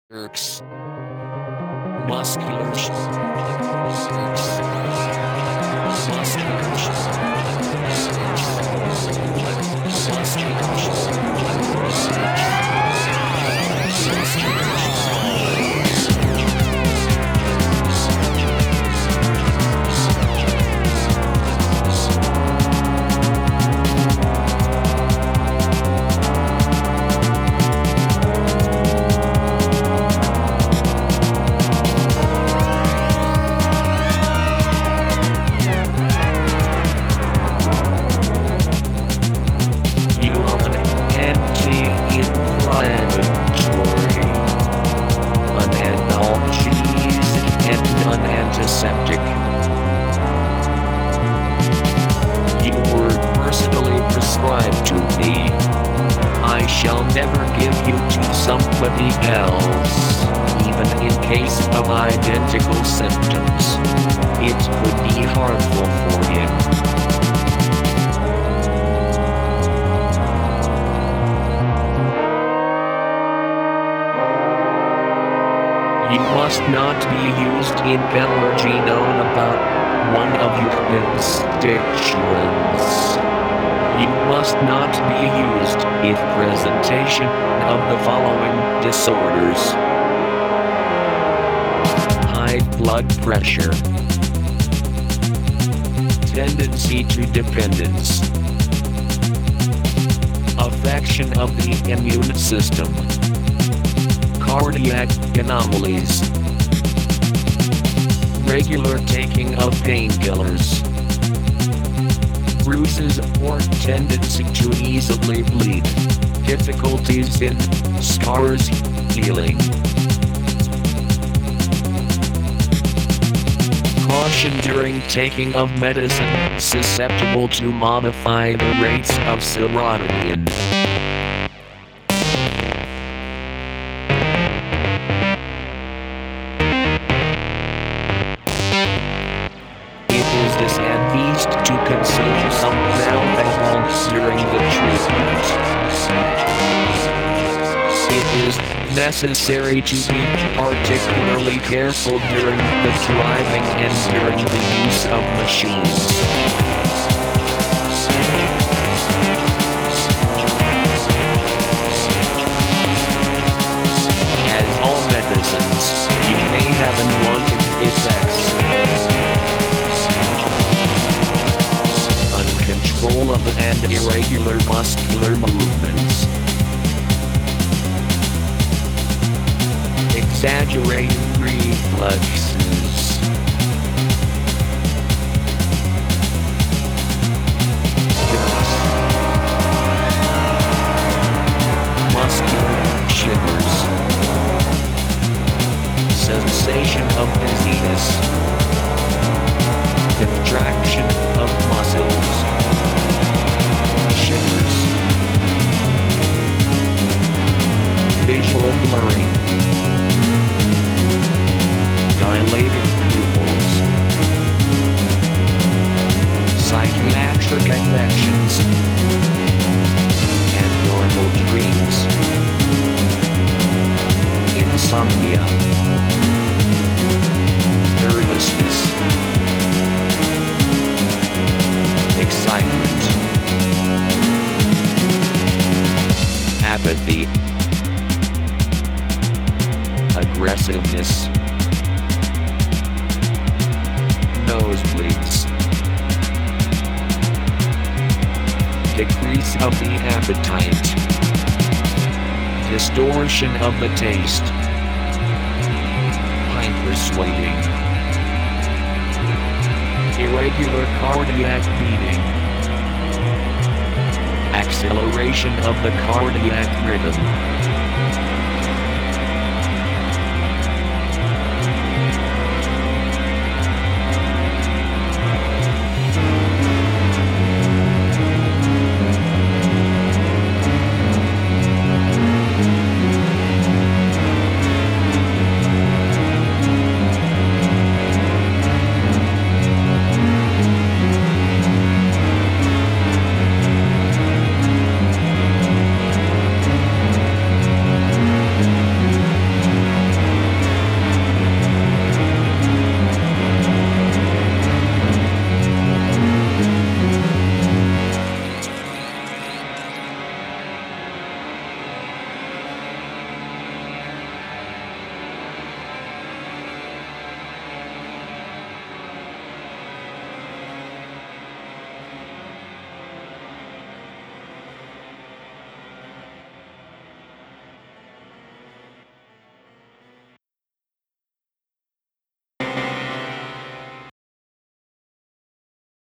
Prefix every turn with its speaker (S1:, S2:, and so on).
S1: Irks. Muscular. Antiseptic. You were personally prescribed to me. I shall never give you to somebody else, even in case of identical symptoms. It could be harmful for him. You must not be used in allergy known about one of your constituents. You must not be used in presentation of the following disorders: high blood pressure, tendency to dependence, affection of the immune system, cardiac anomalies, regular taking of painkillers, bruises or tendency to easily bleed, difficulties in scars healing. Caution during taking of medicine susceptible to modify the rates of serotonin. Disadvised to consume some alcohol during the treatment. It is necessary to be particularly careful during the driving and during the use of machines. As all medicines, you may have unwanted effects. Control of and irregular muscular movements. Exaggerated reflexes. Muscular shivers. Sensation of dizziness. Contraction of muscles. Shivers. Visual blurring. Dilated pupils. Psychiatric affections. Abnormal dreams. Insomnia. Nervousness. Excitement. Apathy. Aggressiveness. Nosebleeds. Decrease of the appetite. Distortion of the taste. Hypersweating. Irregular cardiac beating. Acceleration of the cardiac rhythm.